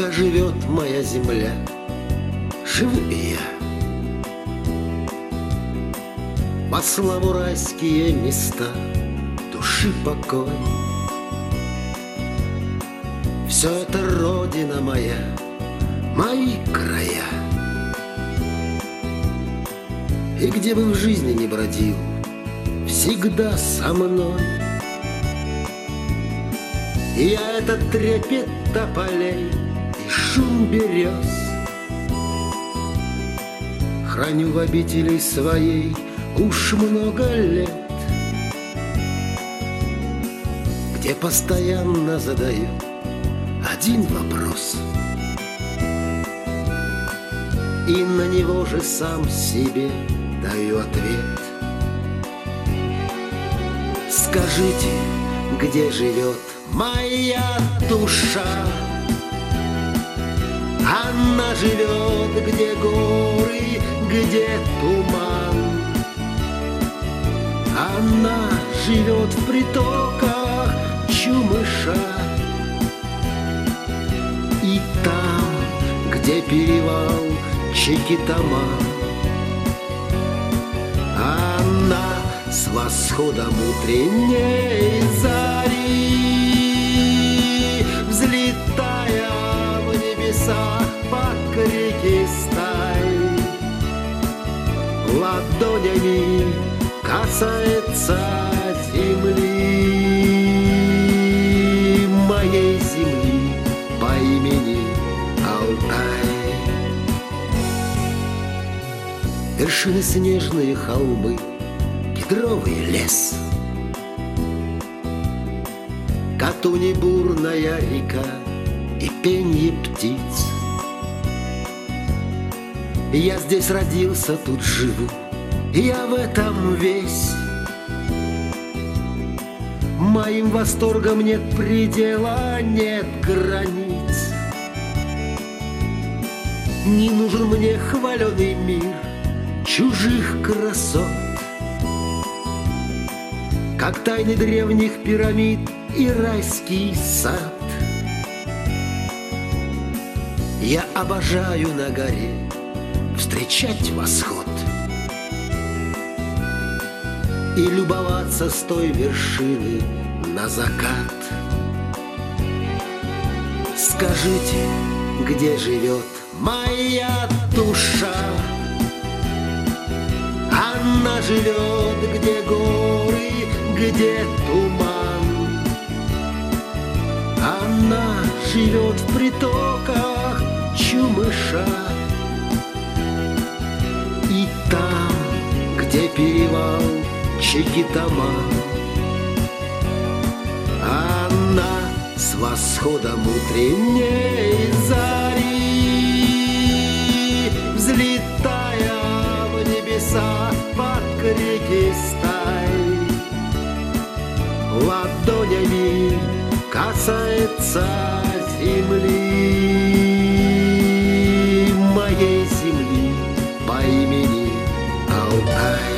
Пока живет моя земля, живу и я. По славу райские места, души покой. Все это родина моя, мои края. И где бы в жизни ни бродил, всегда со мной. И я этот трепет тополей и шум берез храню в обители своей уж много лет, где постоянно задаю один вопрос, и на него же сам себе даю ответ. Скажите, где живет моя душа? Она живет, где горы, где туман. Она живет в притоках Чумыша. И там, где перевал Чикитама, она с восходом утренней зари, взлетая в небеса по реке Стай, ладонями касается земли, моей земли по имени Алтай. Вершины снежные холмы, кедровый лес, Катуни бурная река и пенье птиц. Я здесь родился, тут живу, я в этом весь. Моим восторгом нет предела, нет границ. Не нужен мне хваленый мир чужих красот, как тайны древних пирамид и райский сад. Я обожаю на горе встречать восход и любоваться с той вершины на закат. Скажите, где живет моя душа? Она живет, где горы, где туман. Она живет в притоках Чумыша. И там, где перевал Чикитама, она с восходом утренней зари, взлетая в небеса под реки Стай, ладонями касается земли, моей земли по имени Алтай.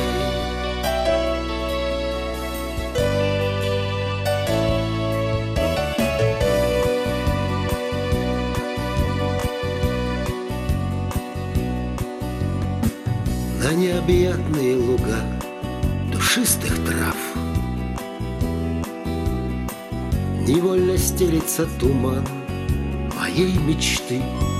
На необъятные луга душистых трав невольно стелится туман моей мечты.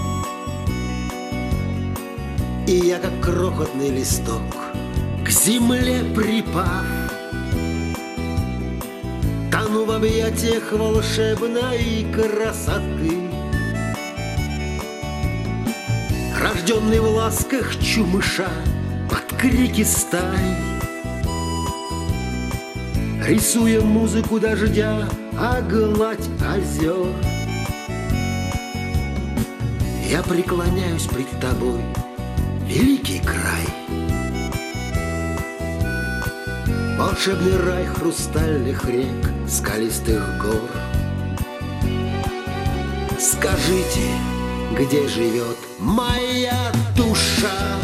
И я, как крохотный листок, к земле припав, тону в объятиях волшебной красоты. Рожденный в ласках Чумыша под крики стай, рисуя музыку дождя, а гладь озер. Я преклоняюсь пред тобой, великий край, волшебный рай хрустальных рек, скалистых гор. Скажите, где живет моя душа?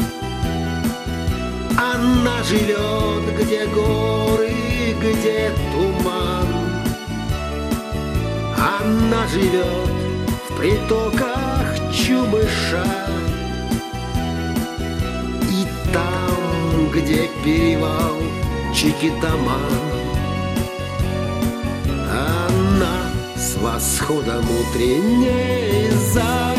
Она живет, где горы, где туман. Она живет в притоках Чумыша. И там, где перевал Чикитаман, она с восходом утренней зари